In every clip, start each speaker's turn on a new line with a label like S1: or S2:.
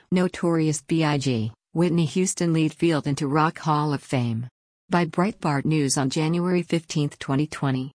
S1: Notorious B.I.G., Whitney Houston lead field into Rock Hall of Fame. By Breitbart News on January 15, 2020.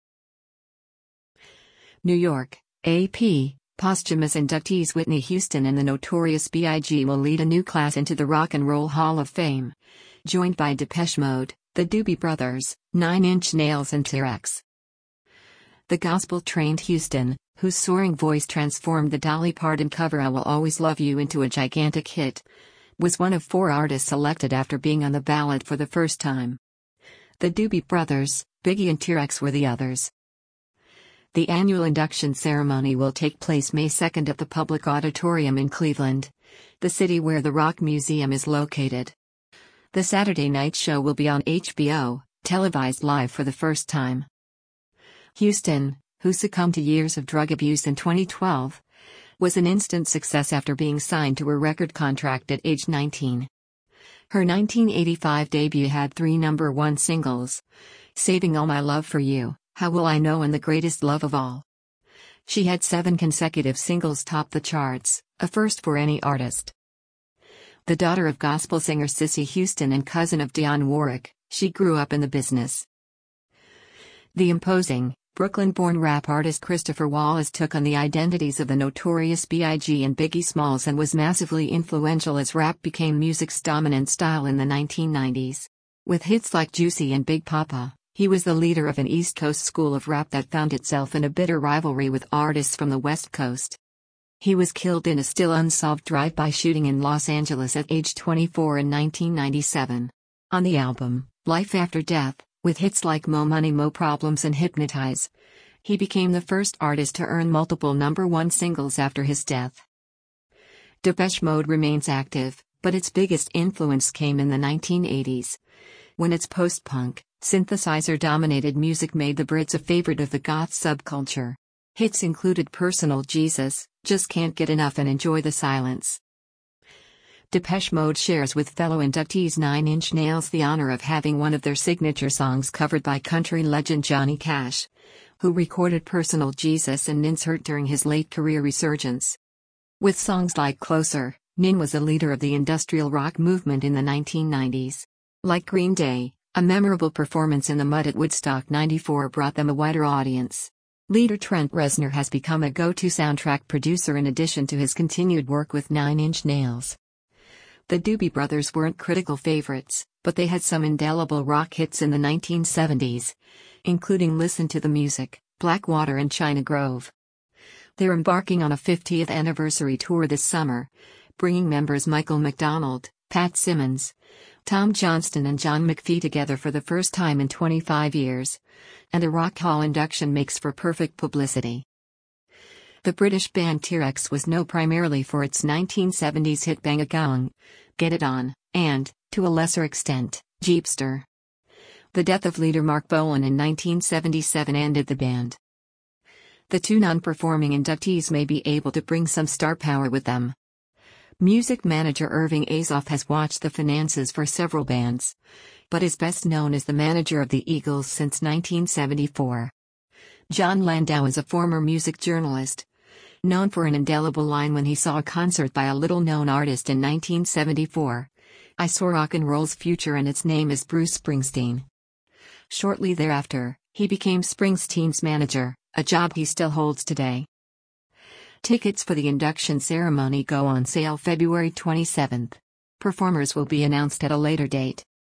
S1: New York, AP, posthumous inductees Whitney Houston and the Notorious B.I.G. will lead a new class into the Rock and Roll Hall of Fame. Joined by Depeche Mode, the Doobie Brothers, Nine Inch Nails and T-Rex. The gospel-trained Houston, whose soaring voice transformed the Dolly Parton cover I Will Always Love You into a gigantic hit, was one of 4 artists selected after being on the ballot for the first time. The Doobie Brothers, Biggie and T-Rex were the others. The annual induction ceremony will take place May 2 at the Public Auditorium in Cleveland, the city where the Rock Museum is located. The Saturday night show will be on HBO, televised live for the first time. Houston, who succumbed to years of drug abuse in 2012, was an instant success after being signed to a record contract at age 19. Her 1985 debut had 3 #1 singles: Saving All My Love for You, How Will I Know and The Greatest Love of All. She had 7 consecutive singles top the charts, a first for any artist. The daughter of gospel singer Cissy Houston and cousin of Dionne Warwick, she grew up in the business. The imposing, Brooklyn-born rap artist Christopher Wallace took on the identities of the Notorious B.I.G. and Biggie Smalls and was massively influential as rap became music's dominant style in the 1990s. With hits like Juicy and Big Papa, he was the leader of an East Coast school of rap that found itself in a bitter rivalry with artists from the West Coast. He was killed in a still unsolved drive-by shooting in Los Angeles at age 24 in 1997. On the album, Life After Death, with hits like Mo Money Mo Problems and Hypnotize, he became the first artist to earn multiple #1 singles after his death. Depeche Mode remains active, but its biggest influence came in the 1980s, when its post-punk, synthesizer-dominated music made the Brits a favorite of the goth subculture. Hits included Personal Jesus, Just Can't Get Enough and Enjoy the Silence. Depeche Mode shares with fellow inductees Nine Inch Nails the honor of having one of their signature songs covered by country legend Johnny Cash, who recorded Personal Jesus and Nin's Hurt during his late career resurgence. With songs like Closer, Nin was a leader of the industrial rock movement in the 1990s. Like Green Day, a memorable performance in the mud at Woodstock '94 brought them a wider audience. Leader Trent Reznor has become a go-to soundtrack producer in addition to his continued work with Nine Inch Nails. The Doobie Brothers weren't critical favorites, but they had some indelible rock hits in the 1970s, including Listen to the Music, Blackwater and China Grove. They're embarking on a 50th anniversary tour this summer, bringing members Michael McDonald, Pat Simmons, Tom Johnston and John McPhee together for the first time in 25 years, and a Rock Hall induction makes for perfect publicity. The British band T-Rex was known primarily for its 1970s hit Bang a Gong, Get It On, and, to a lesser extent, Jeepster. The death of leader Mark Bolan in 1977 ended the band. The 2 non-performing inductees may be able to bring some star power with them. Music manager Irving Azoff has watched the finances for several bands, but is best known as the manager of the Eagles since 1974. John Landau is a former music journalist, known for an indelible line when he saw a concert by a little-known artist in 1974. "I saw rock and roll's future and its name is Bruce Springsteen." Shortly thereafter, he became Springsteen's manager, a job he still holds today. Tickets for the induction ceremony go on sale February 27. Performers will be announced at a later date.